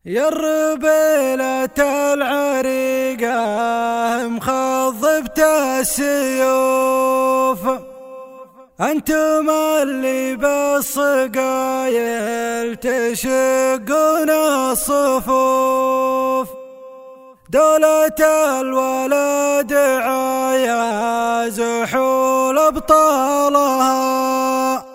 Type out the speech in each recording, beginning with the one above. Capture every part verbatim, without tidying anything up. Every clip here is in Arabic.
يا الربيلة العريقة مخضبت السيوف، أنتم اللي بالصقايل تشقون الصفوف. دولة الولد عيا زحول أبطالها،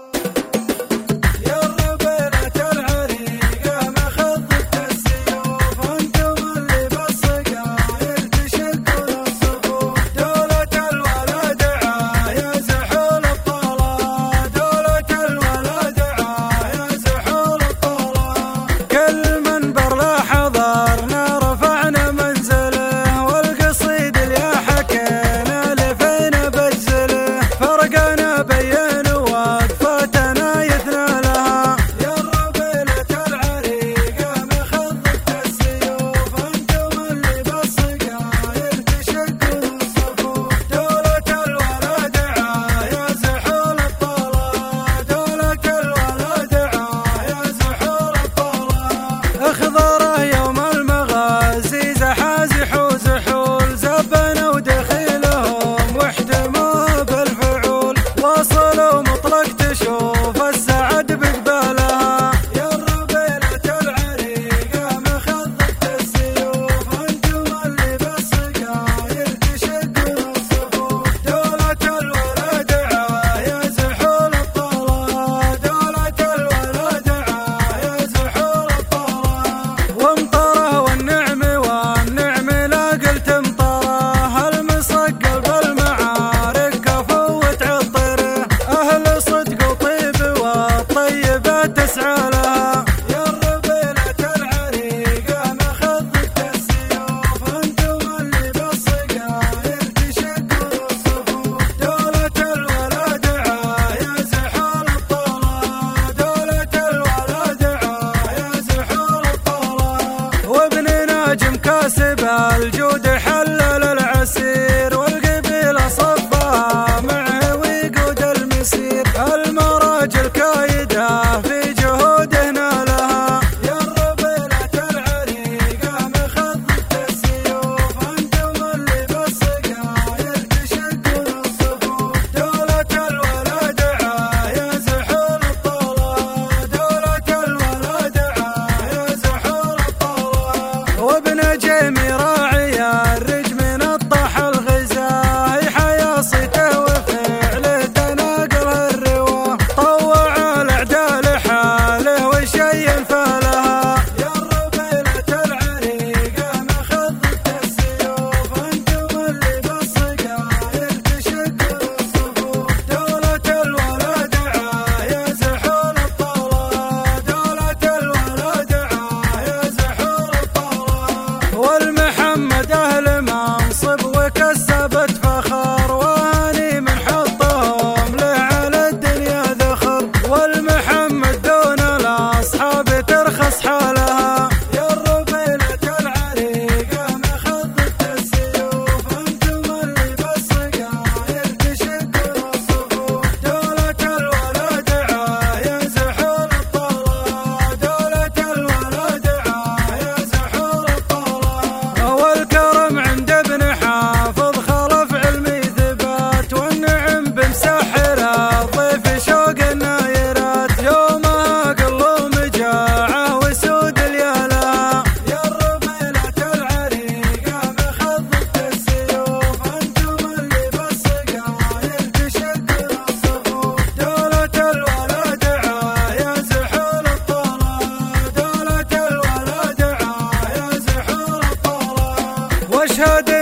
كاسب الجود حلل العسير، والقبيلة صفها معه ويقود المسير. المراجل كايدة في جهوده نالها، يا الربيلة العريقة مخضبت السيوف، أنتم اللي بالصقايل تشقون الصفوف. دولة الولد عايا زحول الطلا، دولة الولد عايا زحول الطلا. وابن جيمي راعي الرج من الطح الغزاه، يحيى صيته وفعله تناقل الرواه. طوع الاعداء لحاله وشين فالها، يا الربيلة العريقة مخضبت السيوف، أنتم اللي بالصقايل تشقون الصفوف. دولة الولد عايا زحول الطلا، دولة الولد عايا زحول الطلا. والمحمد أهل منصب وكسبت فخر، وهاني من حطهم له على الدنيا ذخر. والمحمد دون الأصحاب ترخص حالها، يا الربيلة العريقة مخضبت السيوف، أنتم اللي بالصقايل تشقون الصفوف. دولة الولد عايا زحول الطلا، دولة الولد عايا زحول الطلا. والكرم عند ابن حافظ خلف علمي ثبات، والنعم بمسحر الضيف شوق النايرات. يومها قلوا مجاعة وسود اليالا، يا الربيلة العريقة مخضبت السيوف، أنتم اللي بالصقايل تشقون الصفوف. دولة الولد عايا زحول الطلا، دولة الولد عايا زحول الطلا. واشهد